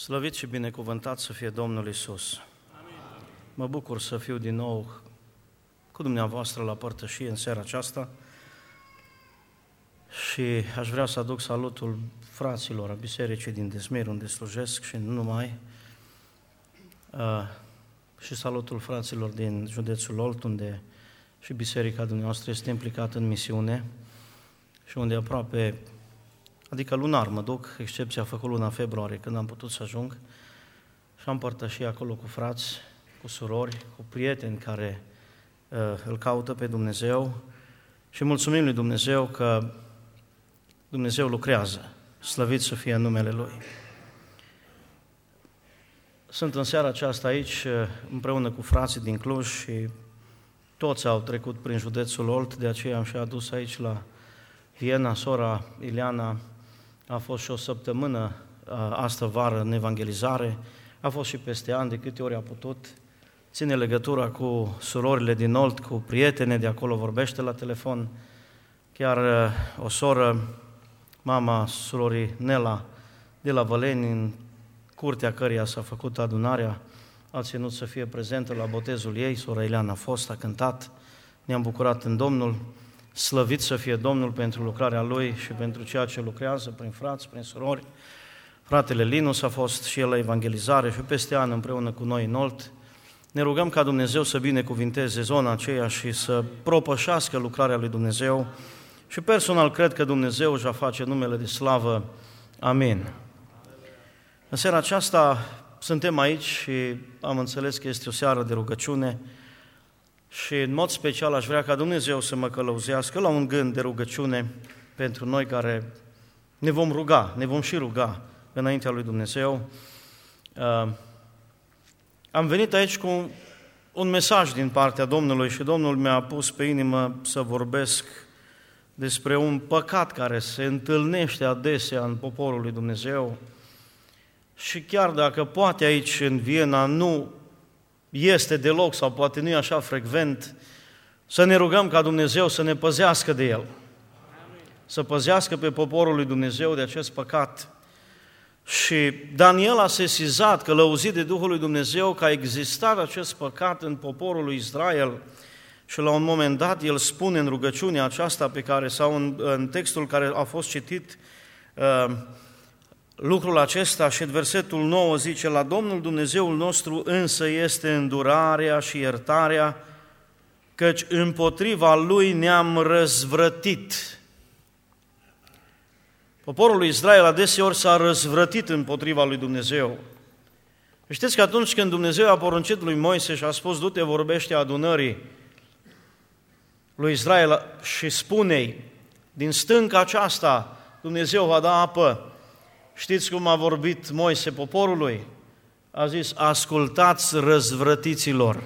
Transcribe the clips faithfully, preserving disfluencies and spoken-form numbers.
Slăvit și binecuvântat să fie Domnul Iisus. Amin. Mă bucur să fiu din nou cu dumneavoastră la părtășie în seara aceasta și aș vrea să aduc salutul fraților a bisericii din Dezmir, unde slujesc și nu numai, și salutul fraților din județul Olt, unde și biserica dumneavoastră este implicată în misiune și unde aproape, adică lunar mă duc, excepția a făcut luna februarie, când am putut să ajung și am părtășit acolo cu frați, cu surori, cu prieteni care uh, îl caută pe Dumnezeu și mulțumim lui Dumnezeu că Dumnezeu lucrează, slăvit să fie în numele Lui. Sunt în seara aceasta aici împreună cu frații din Cluj și toți au trecut prin județul Olt, de aceea am și adus aici la Viena, sora Ileana a fost și o săptămână astă vară în evangelizare, a fost și peste ani de câte ori a putut, ține legătura cu surorile din Olt, cu prietene de acolo, vorbește la telefon, chiar o soră, mama surorii Nela de la Văleni, în curtea căreia s-a făcut adunarea, a ținut să fie prezentă la botezul ei, sora Ileana a fost, a cântat, ne-am bucurat în Domnul, slăvit să fie Domnul pentru lucrarea Lui și pentru ceea ce lucrează prin frați, prin surori. Fratele Linus a fost și el la evangelizare și peste an împreună cu noi în Olt. Ne rugăm ca Dumnezeu să binecuvinteze zona aceea și să propășească lucrarea lui Dumnezeu și personal cred că Dumnezeu își va face numele de slavă. Amin. În seara aceasta suntem aici și am înțeles că este o seară de rugăciune și în mod special aș vrea ca Dumnezeu să mă călăuzească la un gând de rugăciune pentru noi care ne vom ruga, ne vom și ruga înaintea lui Dumnezeu. Am venit aici cu un mesaj din partea Domnului și Domnul mi-a pus pe inimă să vorbesc despre un păcat care se întâlnește adesea în poporul lui Dumnezeu și chiar dacă poate aici în Viena nu este deloc sau poate nu e așa frecvent, să ne rugăm ca Dumnezeu să ne păzească de el. Amin. Să păzească pe poporul lui Dumnezeu de acest păcat. Și Daniel a sesizat, călăuzit de Duhul lui Dumnezeu, că a existat acest păcat în poporul lui Israel și la un moment dat el spune în rugăciunea aceasta pe care, sau în, în textul care a fost citit, uh, lucrul acesta și în versetul nouă zice: la Domnul Dumnezeul nostru însă este îndurarea și iertarea, căci împotriva Lui ne-am răzvrătit. Poporul lui Israel adeseori s-a răzvrătit împotriva lui Dumnezeu. Știți că atunci când Dumnezeu a poruncit lui Moise și a spus: du-te, vorbește adunării lui Israel și spune-i, din stânca aceasta Dumnezeu va da apă. Știți cum a vorbit Moise poporului? A zis: ascultați răzvrătiților.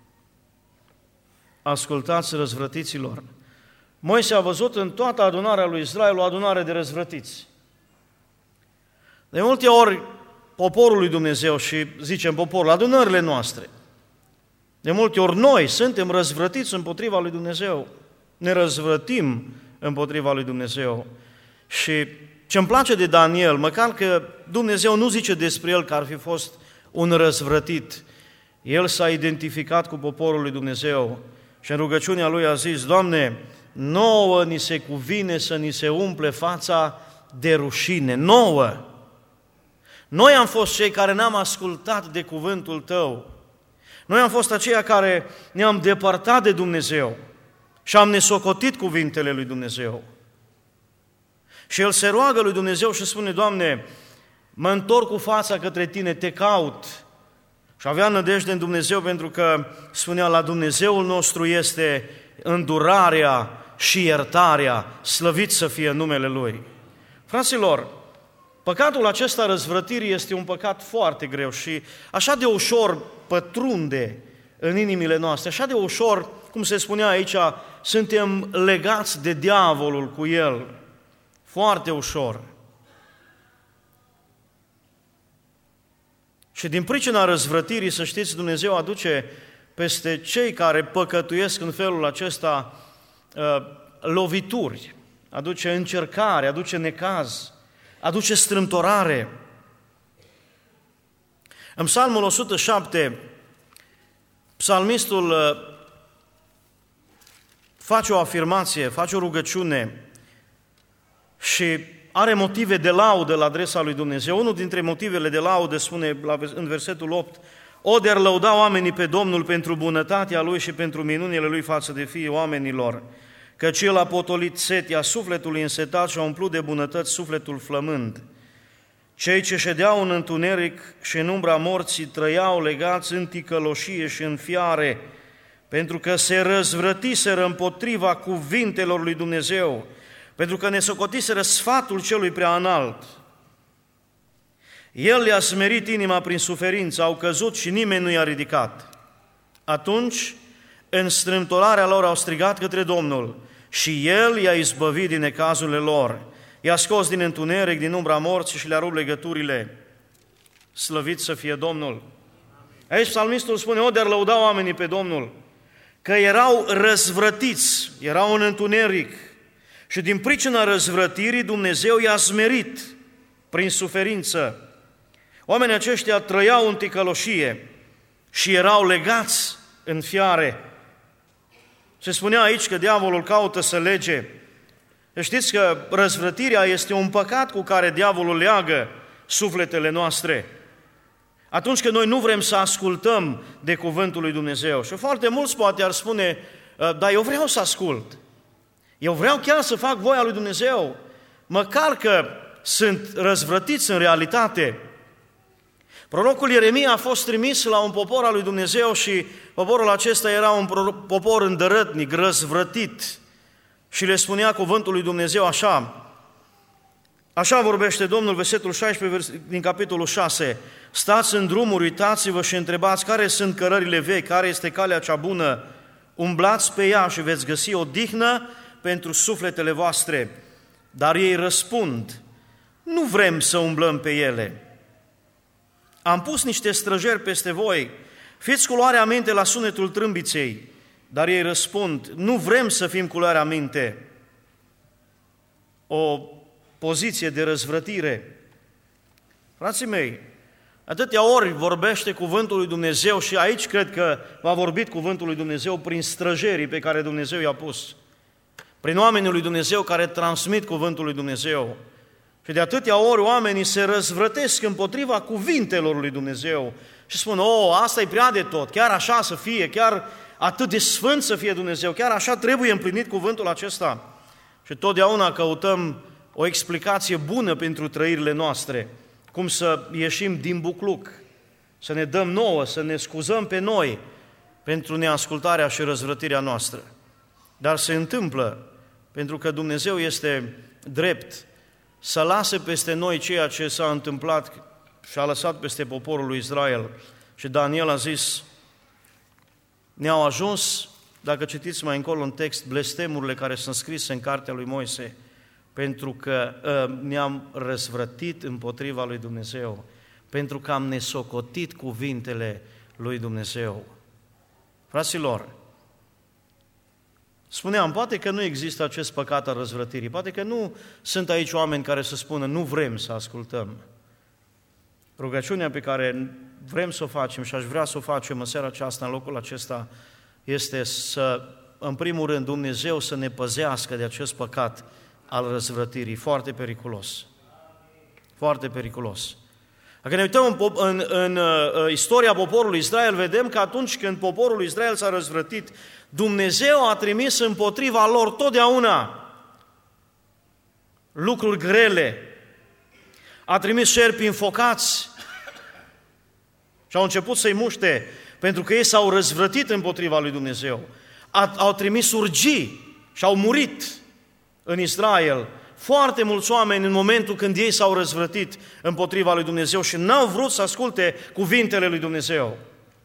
Ascultați răzvrătiților. Moise a văzut în toată adunarea lui Israel o adunare de răzvrătiți. De multe ori poporul lui Dumnezeu și zicem poporul, adunările noastre, de multe ori noi suntem răzvrătiți împotriva lui Dumnezeu. Ne răzvrătim împotriva lui Dumnezeu. Și ce-mi place de Daniel, măcar că Dumnezeu nu zice despre el că ar fi fost un răzvrătit, el s-a identificat cu poporul lui Dumnezeu și în rugăciunea lui a zis: Doamne, nouă ni se cuvine să ni se umple fața de rușine, nouă. Noi am fost cei care n-am ascultat de cuvântul Tău. Noi am fost aceia care ne-am depărtat de Dumnezeu și am nesocotit cuvintele lui Dumnezeu. Și el se roagă lui Dumnezeu și spune: Doamne, mă întorc cu fața către Tine, Te caut. Și avea nădejde în Dumnezeu pentru că spunea: la Dumnezeul nostru este îndurarea și iertarea, slăvit să fie numele Lui. Fraților, păcatul acesta răzvrătirii este un păcat foarte greu și așa de ușor pătrunde în inimile noastre, așa de ușor, cum se spunea aici, suntem legați de diavolul cu el. Foarte ușor. Și din pricina răzvrătirii, să știți, Dumnezeu aduce peste cei care păcătuiesc în felul acesta lovituri, aduce încercare, aduce necaz, aduce strâmtorare. În Psalmul o sută șapte, psalmistul face o afirmație, face o rugăciune și are motive de laudă la adresa lui Dumnezeu. Unul dintre motivele de laudă spune în versetul opt: O, de-ar lăuda oamenii pe Domnul pentru bunătatea Lui și pentru minunile Lui față de fiii oamenilor, căci El a potolit setea sufletului însetat și a umplut de bunătăți sufletul flămând. Cei ce ședeau în întuneric și în umbra morții trăiau legați în ticăloșie și în fiare, pentru că se răzvrătiseră împotriva cuvintelor lui Dumnezeu, pentru că ne socotiseră sfatul celui prea înalt. El le-a smerit inima prin suferință, au căzut și nimeni nu i-a ridicat. Atunci, în strâmtorarea lor au strigat către Domnul și El i-a izbăvit din necazurile lor. I-a scos din întuneric, din umbra morții și le-a rupt legăturile. Slăvit să fie Domnul! Aici psalmistul spune: O, de-ar lăuda oamenii pe Domnul, că erau răzvrătiți, erau în întuneric și din pricina răzvrătirii Dumnezeu i-a smerit prin suferință. Oamenii aceștia trăiau în ticăloșie și erau legați în fiare. Se spunea aici că diavolul caută să lege. Știți că răzvrătirea este un păcat cu care diavolul leagă sufletele noastre. Atunci când noi nu vrem să ascultăm de cuvântul lui Dumnezeu. Și foarte mulți poate ar spune: dar eu vreau să ascult. Eu vreau chiar să fac voia lui Dumnezeu. Măcar că sunt răzvrătiți în realitate. Prorocul Ieremia a fost trimis la un popor al lui Dumnezeu și poporul acesta era un popor îndărătnic, răzvrătit. Și le spunea cuvântul lui Dumnezeu așa: Așa vorbește Domnul, versetul șaisprezece din capitolul șase: Stați în drumuri, uitați-vă și întrebați care sunt cărările vechi, care este calea cea bună, umblați pe ea și veți găsi odihnă pentru sufletele voastre. Dar ei răspund: Nu vrem să umblăm pe ele. Am pus niște străjeri peste voi, fiți cu luarea minte la sunetul trâmbiței. Dar ei răspund: Nu vrem să fim cu luarea minte. O poziție de răzvrătire. Frații mei, atâtea ori vorbește cuvântul lui Dumnezeu și aici cred că va vorbi cuvântul lui Dumnezeu prin străjerii pe care Dumnezeu i-a pus, prin oamenii lui Dumnezeu care transmit cuvântul lui Dumnezeu. Și de atâtea ori oamenii se răzvrătesc împotriva cuvintelor lui Dumnezeu și spun: O, asta e prea de tot, chiar așa să fie, chiar atât de sfânt să fie Dumnezeu, chiar așa trebuie împlinit cuvântul acesta. Și totdeauna căutăm o explicație bună pentru trăirile noastre, cum să ieșim din bucluc, să ne dăm nouă, să ne scuzăm pe noi pentru neascultarea și răzvrătirea noastră. Dar se întâmplă, pentru că Dumnezeu este drept, să lase peste noi ceea ce s-a întâmplat și a lăsat peste poporul lui Israel. Și Daniel a zis: Ne-au ajuns, dacă citiți mai încolo în text, blestemurile care sunt scrise în cartea lui Moise, pentru că uh, ne-am răzvrătit împotriva lui Dumnezeu, pentru că am nesocotit cuvintele lui Dumnezeu. Fraților, spuneam, poate că nu există acest păcat al răzvrătirii, poate că nu sunt aici oameni care să spună: nu vrem să ascultăm. Rugăciunea pe care vrem să o facem și aș vrea să o facem în seara aceasta, în locul acesta, este să, în primul rând, Dumnezeu să ne păzească de acest păcat al răzvrătirii, foarte periculos. Foarte periculos. Dacă ne uităm în, în, în, în istoria poporului Israel, vedem că atunci când poporul Israel s-a răzvrătit, Dumnezeu a trimis împotriva lor totdeauna lucruri grele. A trimis șerpi înfocați și au început să-i muște, pentru că ei s-au răzvrătit împotriva lui Dumnezeu. A, au trimis urgii și au murit în Israel foarte mulți oameni în momentul când ei s-au răzvrătit împotriva lui Dumnezeu și n-au vrut să asculte cuvintele lui Dumnezeu.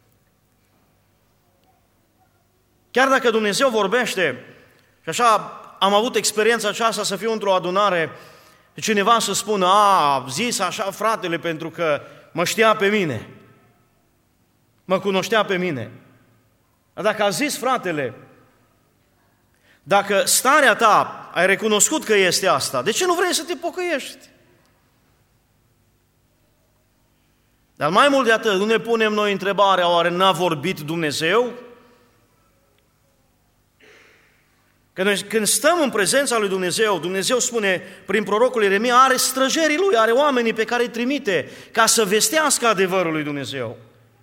Chiar dacă Dumnezeu vorbește, și așa am avut experiența aceasta să fiu într-o adunare, cineva să spună: a, zis așa fratele pentru că mă știa pe mine, mă cunoștea pe mine. Dar dacă a zis fratele, dacă starea ta ai recunoscut că este asta, de ce nu vrei să te pocăiești? Dar mai mult de atât, nu ne punem noi întrebarea, oare n-a vorbit Dumnezeu? Că noi, când stăm în prezența lui Dumnezeu, Dumnezeu spune prin prorocul Ieremia, are străjerii lui, are oamenii pe care îi trimite ca să vestească adevărul lui Dumnezeu.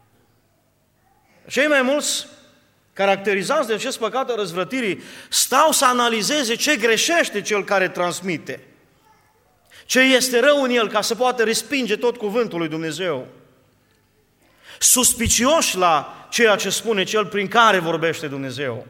Cei mai mulți, caracterizați de acest păcat al răzvrătirii, stau să analizeze ce greșește cel care transmite, ce este rău în el, ca să poată respinge tot cuvântul lui Dumnezeu. Suspicioși la ceea ce spune cel prin care vorbește Dumnezeu.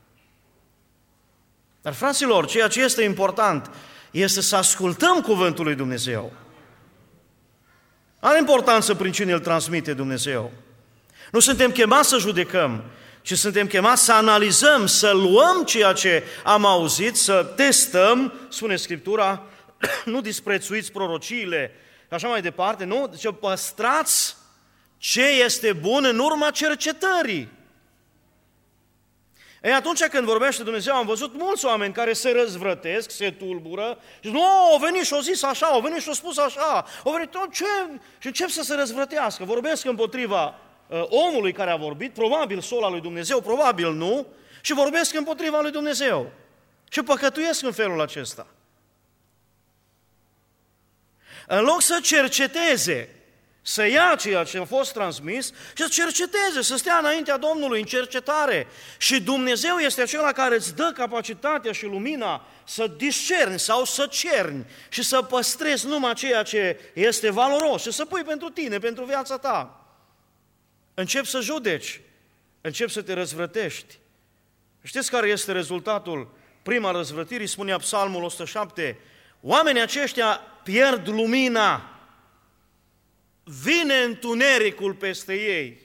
Dar, fraților, ceea ce este important este să ascultăm cuvântul lui Dumnezeu. Are importanță prin cine îl transmite Dumnezeu. Nu suntem chemați să judecăm, ci suntem chemați să analizăm, să luăm ceea ce am auzit, să testăm, spune Scriptura, nu disprețuiți prorociile, așa mai departe, nu? Deci păstrați ce este bun în urma cercetării. Ei, atunci când vorbește Dumnezeu, am văzut mulți oameni care se răzvrătesc, se tulbură, și nu, au venit și au zis așa, au venit și au spus așa, au venit, ce? Și încep să se răzvrătească, vorbesc împotriva uh, omului care a vorbit, probabil sola lui Dumnezeu, probabil nu, și vorbesc împotriva lui Dumnezeu. Și păcătuiesc în felul acesta. În loc să cerceteze, să ia ceea ce a fost transmis și să cerceteze, să stea înaintea Domnului în cercetare. Și Dumnezeu este acela care îți dă capacitatea și lumina să discerni sau să cerni și să păstrezi numai ceea ce este valoros și să pui pentru tine, pentru viața ta. Începi să judeci, începi să te răzvrătești. Știți care este rezultatul prima răzvrătirii? Spunea Psalmul o sută șapte, oamenii aceștia pierd lumina, vine întunericul peste ei.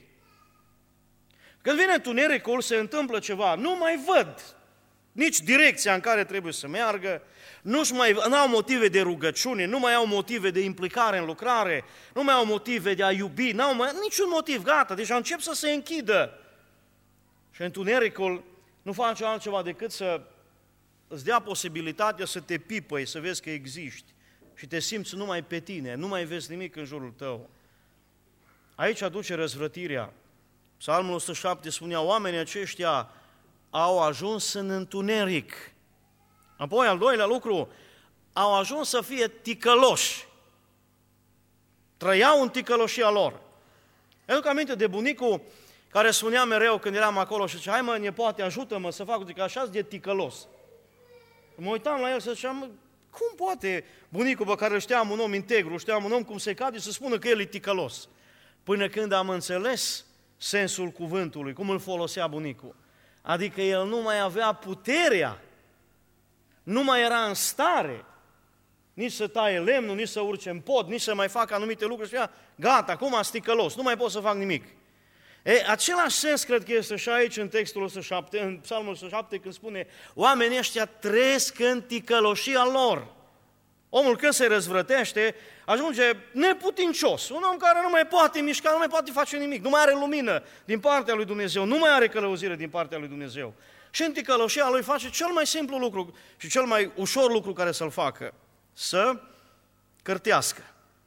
Când vine întunericul, se întâmplă ceva, nu mai văd nici direcția în care trebuie să meargă, nu mai au motive de rugăciune, nu mai au motive de implicare în lucrare, nu mai au motive de a iubi, nu au mai, niciun motiv, gata, deja încep să se închidă. Și întunericul nu face altceva decât să îți dea posibilitatea să te pipăi, să vezi că existi și te simți numai pe tine, nu mai vezi nimic în jurul tău. Aici aduce răzvrătirea. Psalmul o sută șapte spunea, oamenii aceștia au ajuns în întuneric. Apoi, al doilea lucru, au ajuns să fie ticăloși. Trăiau în ticăloșia lor. Aduc aminte de bunicul care spunea mereu când eram acolo și zicea, hai mă, nepoate, ajută-mă să fac, zic, așa de ticălos. Mă uitam la el și ziceam, cum poate bunicul pe care îl știam un om integru, știam un om cum se cade, să spună că el e ticălos? Până când am înțeles sensul cuvântului, cum îl folosea bunicul. Adică el nu mai avea puterea, nu mai era în stare nici să taie lemnul, nici să urce în pod, nici să mai facă anumite lucruri. Și ea, gata, acum am ticălos, nu mai pot să fac nimic. E, același sens cred că este și aici în textul o sută șapte, în Psalmul o sută șapte, când spune, oamenii ăștia trăiesc în ticăloșia lor. Omul când se răzvrătește, ajunge neputincios, un om care nu mai poate mișca, nu mai poate face nimic, nu mai are lumină din partea lui Dumnezeu, nu mai are călăuzire din partea lui Dumnezeu. Și în ticăloșia lui face cel mai simplu lucru și cel mai ușor lucru care să-l facă, să cârtească.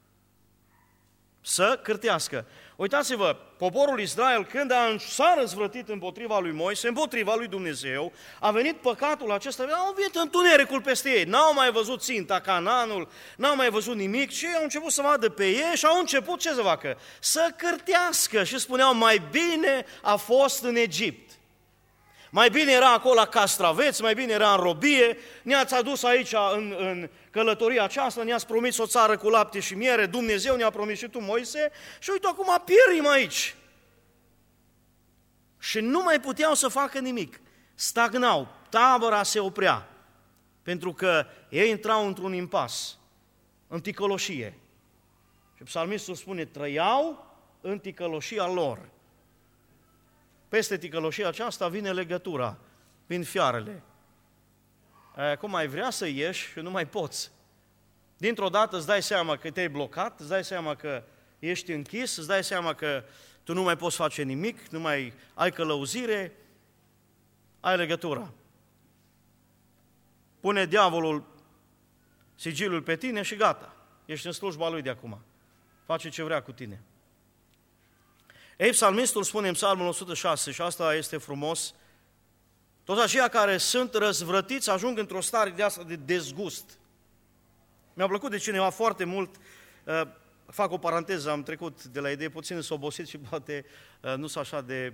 Să cârtească. Uitați-vă, poporul Israel, când s-a răzvrătit împotriva lui Moise, împotriva lui Dumnezeu, a venit păcatul acesta, au venit întunericul peste ei, n-au mai văzut ținta, Canaanul, n-au mai văzut nimic și au început să vadă pe ei și au început ce să facă? Să cârtească și spuneau, mai bine a fost în Egipt. Mai bine era acolo la castraveți, mai bine era în robie, ne-ați adus aici în, în călătoria aceasta, ne-ați promis o țară cu lapte și miere, Dumnezeu ne-a promis și tu, Moise, și uite, acum pierim aici. Și nu mai puteau să facă nimic, stagnau, tabăra se oprea, pentru că ei intrau într-un impas, în ticăloșie. Și psalmistul spune, trăiau în ticăloșia lor. Peste ticăloșia aceasta vine legătura, vin fiarele. Acum ai vrea să ieși și nu mai poți. Dintr-o dată îți dai seama că te-ai blocat, îți dai seama că ești închis, îți dai seama că tu nu mai poți face nimic, nu mai ai călăuzire, ai legătura. Pune diavolul sigiliul pe tine și gata, ești în slujba lui de acum. Face ce vrea cu tine. Ei, psalmistul spune în Psalmul o sută șase, și asta este frumos, toți aceia care sunt răzvrătiți ajung într-o stare de asta de dezgust. Mi-a plăcut de cineva foarte mult, uh, fac o paranteză, am trecut de la idee puțin s-obosit și poate uh, nu sunt așa de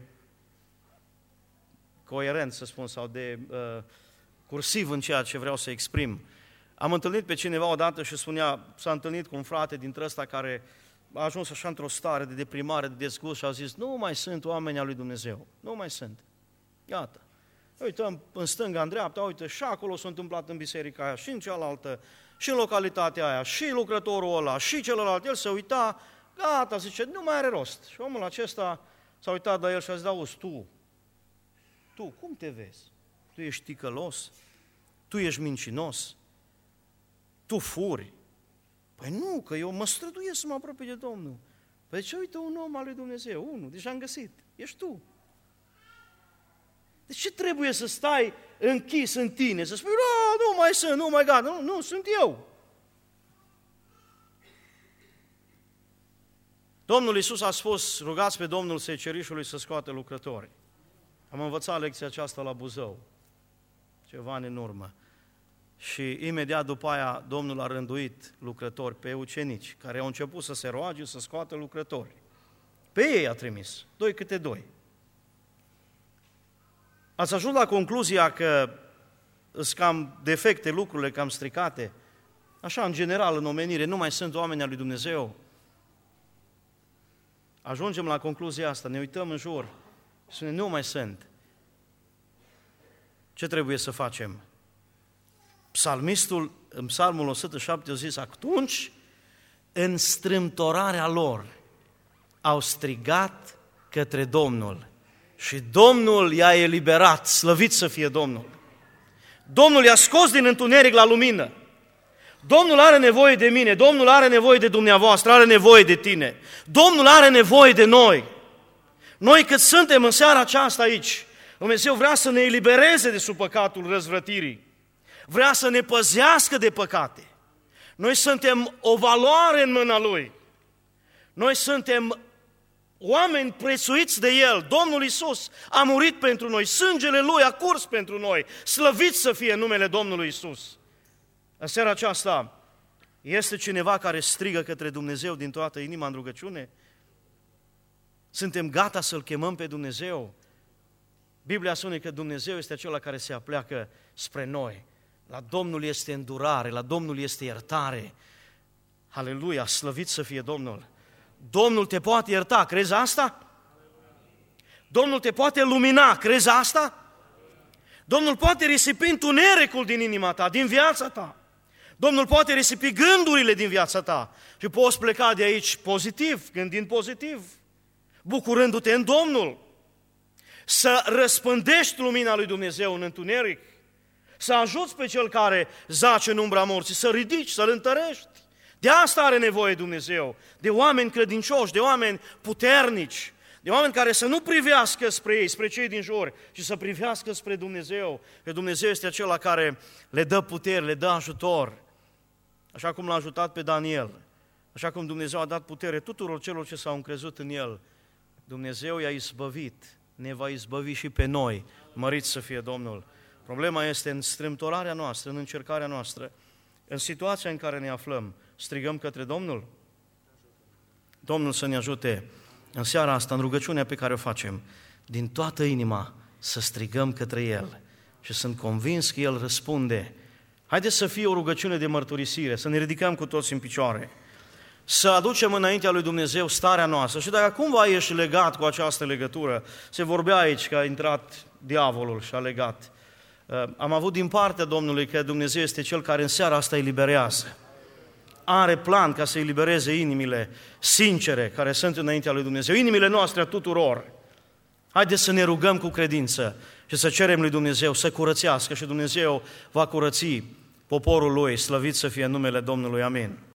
coerent, să spun, sau de uh, cursiv în ceea ce vreau să exprim. Am întâlnit pe cineva odată și spunea, s-a întâlnit cu un frate dintre ăsta care a ajuns așa într-o stare de deprimare, de dezgust și a zis, nu mai sunt oameni al lui Dumnezeu, nu mai sunt. Iată, uităm în stânga, în dreapta, uite, și acolo s-a întâmplat în biserica aia, și în cealaltă, și în localitatea aia, și lucrătorul ăla, și celălalt. El se uita, gata, zice, nu mai are rost. Și omul acesta s-a uitat la el și a zis, auzi, tu, tu, cum te vezi? Tu ești ticălos? Tu ești mincinos? Tu furi? Păi nu, că eu mă străduiesc să mă apropii de Domnul. Păi ce, uite, un om al lui Dumnezeu, unul, deja am găsit, ești tu. De ce trebuie să stai închis în tine, să spui, nu, nu mai sunt, nu mai gata, nu, nu, sunt eu. Domnul Iisus a spus, rugați pe Domnul secerișului să scoate lucrători. Am învățat lecția aceasta la Buzău, ceva ani în urmă. Și imediat după aia Domnul a rânduit lucrători pe ucenici, care au început să se roage să scoată lucrători. Pe ei a trimis, doi câte doi. Ați ajuns la concluzia că sunt cam defecte lucrurile, cam stricate? Așa, în general, în omenire, nu mai sunt oameni al lui Dumnezeu. Ajungem la concluzia asta, ne uităm în jur și spunem, nu mai sunt. Ce trebuie să facem? Psalmistul, în Psalmul o sută șapte, a zis, atunci, în strâmtorarea lor, au strigat către Domnul și Domnul i-a eliberat, slăvit să fie Domnul. Domnul i-a scos din întuneric la lumină. Domnul are nevoie de mine, Domnul are nevoie de dumneavoastră, are nevoie de tine. Domnul are nevoie de noi. Noi cât suntem în seara aceasta aici, Dumnezeu vrea să ne elibereze de sub păcatul răzvrătirii. Vrea să ne păzească de păcate. Noi suntem o valoare în mâna Lui. Noi suntem oameni prețuiți de El. Domnul Iisus a murit pentru noi. Sângele Lui a curs pentru noi. Slăvit să fie numele Domnului Iisus. În seara aceasta este cineva care strigă către Dumnezeu din toată inima în rugăciune? Suntem gata să-L chemăm pe Dumnezeu? Biblia spune că Dumnezeu este acela care se apleacă spre noi. La Domnul este îndurare, la Domnul este iertare. Aleluia, slăvit să fie Domnul. Domnul te poate ierta, crezi asta? Domnul te poate lumina, crezi asta? Domnul poate risipi întunericul din inima ta, din viața ta. Domnul poate risipi gândurile din viața ta și poți pleca de aici pozitiv, gândind pozitiv, bucurându-te în Domnul. Să răspândești lumina lui Dumnezeu în întuneric, să ajuți pe cel care zace în umbra morții, să ridici, să-l întărești. De asta are nevoie Dumnezeu, de oameni credincioși, de oameni puternici, de oameni care să nu privească spre ei, spre cei din jur, ci să privească spre Dumnezeu, că Dumnezeu este acela care le dă putere, le dă ajutor, așa cum l-a ajutat pe Daniel, așa cum Dumnezeu a dat putere tuturor celor ce s-au încrezut în El. Dumnezeu i-a izbăvit, ne va izbăvi și pe noi, mărit să fie Domnul. Problema este în strâmtorarea noastră, în încercarea noastră, în situația în care ne aflăm. Strigăm către Domnul? Domnul să ne ajute în seara asta, în rugăciunea pe care o facem, din toată inima să strigăm către El și sunt convins că El răspunde. Haideți să fie o rugăciune de mărturisire, să ne ridicăm cu toți în picioare, să aducem înaintea lui Dumnezeu starea noastră. Și dacă cumva ești legat cu această legătură, se vorbea aici că a intrat diavolul și a legat. Am avut din partea Domnului că Dumnezeu este Cel care în seara asta eliberează. Are plan ca să elibereze inimile sincere care sunt înaintea lui Dumnezeu, inimile noastre a tuturor. Haideți să ne rugăm cu credință și să cerem lui Dumnezeu să curățească și Dumnezeu va curăți poporul Lui, slăvit să fie numele Domnului, amin.